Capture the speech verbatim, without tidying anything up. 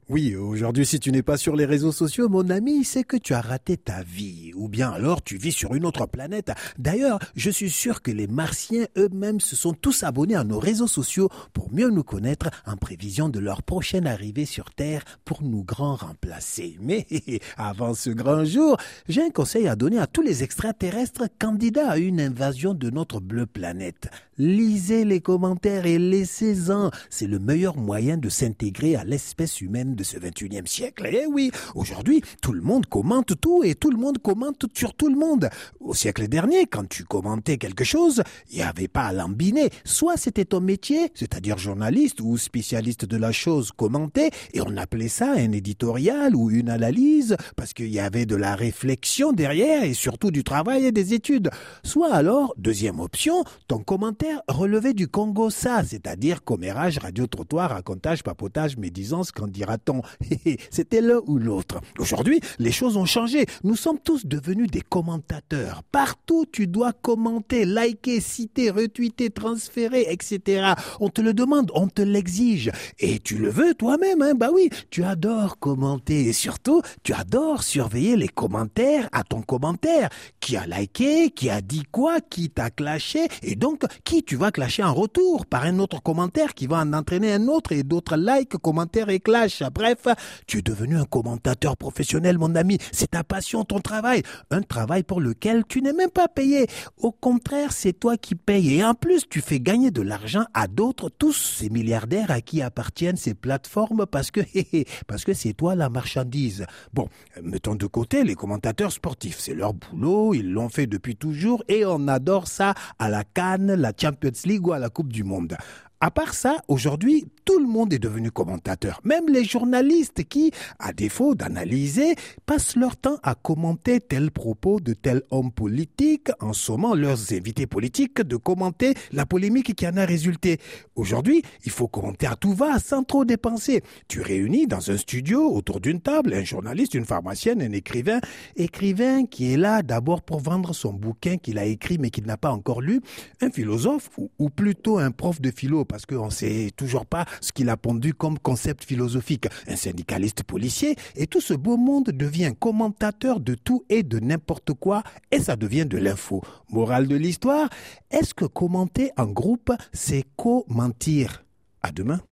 Oui, aujourd'hui, si tu n'es pas sur les réseaux sociaux, mon ami, c'est que tu as raté ta vie. Ou bien alors tu vis sur une autre planète. D'ailleurs, je suis sûr que les Martiens eux-mêmes se sont tous abonnés à nos réseaux sociaux pour mieux nous connaître en prévision de leur prochaine arrivée sur Terre pour nous grand remplacer. Mais avant ce grand jour, j'ai un conseil à donner à tous les extraterrestres candidats à une invasion de notre bleue planète. Lisez les commentaires et laissez-en. C'est le meilleur moyen de s'intégrer à l'espèce humaine de ce vingt et unième siècle. Eh oui, aujourd'hui, tout le monde commente tout et tout le monde commente sur tout le monde. Au siècle dernier, quand tu commentais quelque chose, il n'y avait pas à l'embiner. Soit c'était ton métier, c'est-à-dire journaliste ou spécialiste de la chose commentait, et on appelait ça un éditorial ou une analyse, parce qu'il y avait de la réflexion derrière et surtout du travail et des études. Soit alors, deuxième option, ton commentaire relevait du Congo ça, c'est-à-dire commérage, radio-trottoir, racontage, papotage, médisance, qu'en dira-t-on. C'était l'un ou l'autre. Aujourd'hui, les choses ont changé. Nous sommes tous devenus des commentateurs. Partout, tu dois commenter, liker, citer, retweeter, transférer, et cetera. On te le demande, on te l'exige. Et tu le veux toi-même, hein? Bah oui, tu adores commenter. Et surtout, tu adores surveiller les commentaires à ton commentaire. Qui a liké, qui a dit quoi, qui t'a clashé, et donc qui tu vas clasher en retour par un autre commentaire qui va en entraîner un autre et d'autres likes, commentaires et clash. Bref, tu es devenu un commentateur professionnel, mon ami. C'est ta passion, ton travail. Un travail pour lequel tu n'es même pas payé. Au contraire, c'est toi qui payes. Et en plus, tu fais gagner de l'argent à d'autres, tous ces milliardaires à qui appartiennent ces plateformes parce que, parce que c'est toi la marchandise. Bon, mettons de côté les commentateurs sportifs. C'est leur boulot, ils l'ont fait depuis toujours et on adore ça à la Cannes, la Champions League ou à la Coupe du Monde. À part ça, aujourd'hui, tout le monde est devenu commentateur. Même les journalistes qui, à défaut d'analyser, passent leur temps à commenter tel propos de tel homme politique, en sommant leurs invités politiques de commenter la polémique qui en a résulté. Aujourd'hui, il faut commenter à tout va, sans trop dépenser. Tu réunis dans un studio, autour d'une table, un journaliste, une pharmacienne, un écrivain. Écrivain qui est là d'abord pour vendre son bouquin qu'il a écrit mais qu'il n'a pas encore lu. Un philosophe, ou, ou plutôt un prof de philo, parce qu'on ne sait toujours pas ce qu'il a pondu comme concept philosophique. Un syndicaliste policier, et tout ce beau monde devient commentateur de tout et de n'importe quoi, et ça devient de l'info. Morale de l'histoire, est-ce que commenter en groupe, c'est co-mentir? À demain.